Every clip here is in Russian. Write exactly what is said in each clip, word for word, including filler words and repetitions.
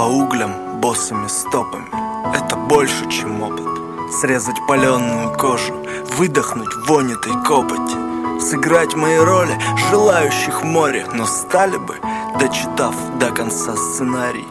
По углям босыми стопами — это больше, чем опыт. Срезать паленую кожу, выдохнуть вонь этой копоти, сыграть мои роли желающих море, но стали бы, дочитав до конца сценарий.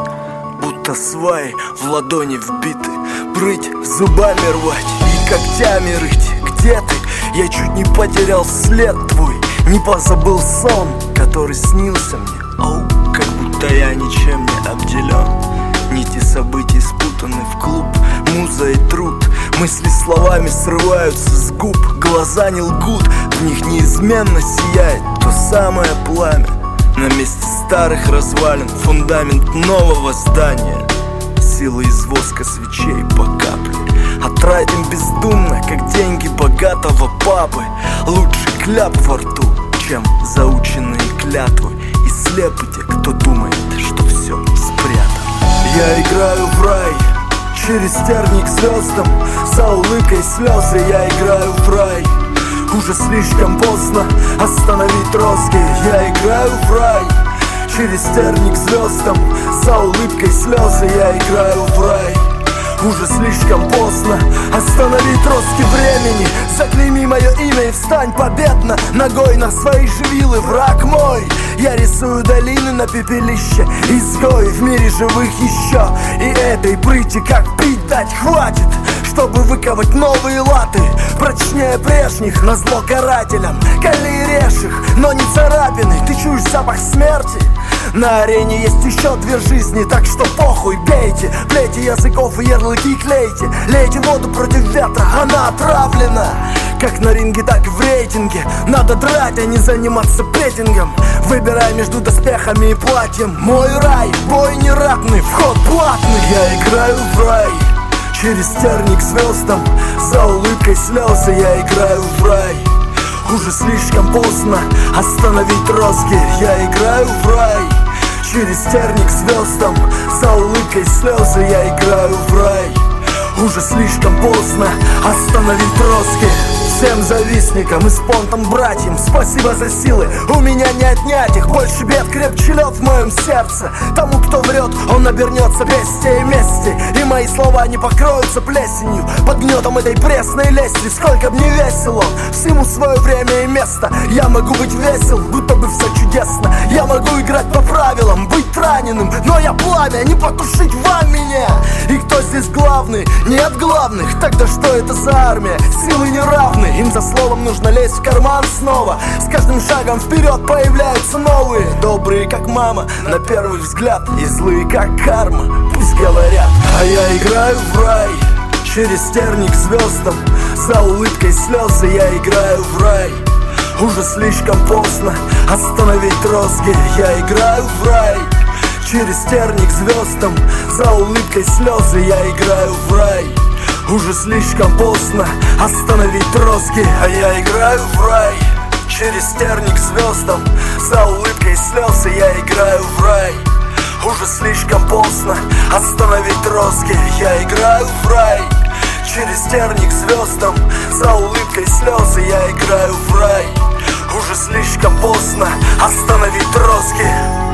И будто сваи в ладони вбиты, брыть, зубами рвать и когтями рыть. Где ты? Я чуть не потерял след твой, не позабыл сон, который снился мне. Оу, как будто я ничем не обделен. Нити событий спутаны в клуб, муза и труд. Мысли словами срываются с губ, глаза не лгут, в них неизменно сияет то самое пламя. На месте старых развалин фундамент нового здания. Сила из воска свечей по капле, а тратим бездумно, как деньги богатого папы. Лучше кляп во рту, чем заученные клятвы. И слепы те, кто думает, что все спрятано. Я играю в рай, через терник звездам, за улыбкой слезы. Я играю в рай, уже слишком поздно остановить розги. Я играю в рай, через терник звездам, за улыбкой слезы. Я играю в рай, уже слишком поздно остановить роски времени. Заклейми мое имя и встань победно ногой на свои же вилы, враг мой. Я рисую долины на пепелище, изгой в мире живых еще. И этой прыти как пить дать хватит, чтобы выковать новые латы, прочнее прежних, назло карателям. Кали и режь их, но не царапины. Ты чуешь запах смерти? На арене есть еще две жизни, так что похуй, бейте. Плейте языков и ярлыки клейте. Лейте воду против ветра, она отравлена. Как на ринге, так и в рейтинге. Надо драть, а не заниматься беттингом. Выбирай между доспехами и платьем. Мой рай, бой не ратный, вход платный. Я играю в рай, через терник звездам, за улыбкой слезы. Я играю в рай, уже слишком поздно остановить розги. Я играю в рай, через терник звездам, за улыбкой слезы. Я играю в рай, уже слишком поздно остановить розги. Всем завистникам и спонтом братьям спасибо за силы, у меня не отнять их. Больше бед, крепче лед в моем сердце. Тому, кто врет, он обернется бестией мести. И мои слова не покроются плесенью под гнетом этой пресной лести. Сколько б не весел он, всему свое время и место. Я могу быть весел, будто бы все чудесно. Я могу играть по правилам, быть раненым, но я пламя, не потушить вам меня. И кто здесь главный? Нет главных. Тогда что это за армия? Силы неравны. Им за словом нужно лезть в карман снова. С каждым шагом вперед появляются новые. Добрые, как мама, на первый взгляд, и злые, как карма. Пусть говорят. А я играю в рай, через терник звездам, за улыбкой слезы. Я играю в рай, уже слишком поздно остановить розги. Я играю в рай, через терник звездам, за улыбкой слезы. Я играю в рай, уже слишком поздно остановить розги. А я играю в рай, через терник звездам, за улыбкой слезы. Я играю в рай, уже слишком поздно остановить розги. Я играю в рай, через терник звездам, за улыбкой слезы. Я играю в рай, уже слишком поздно остановить розги.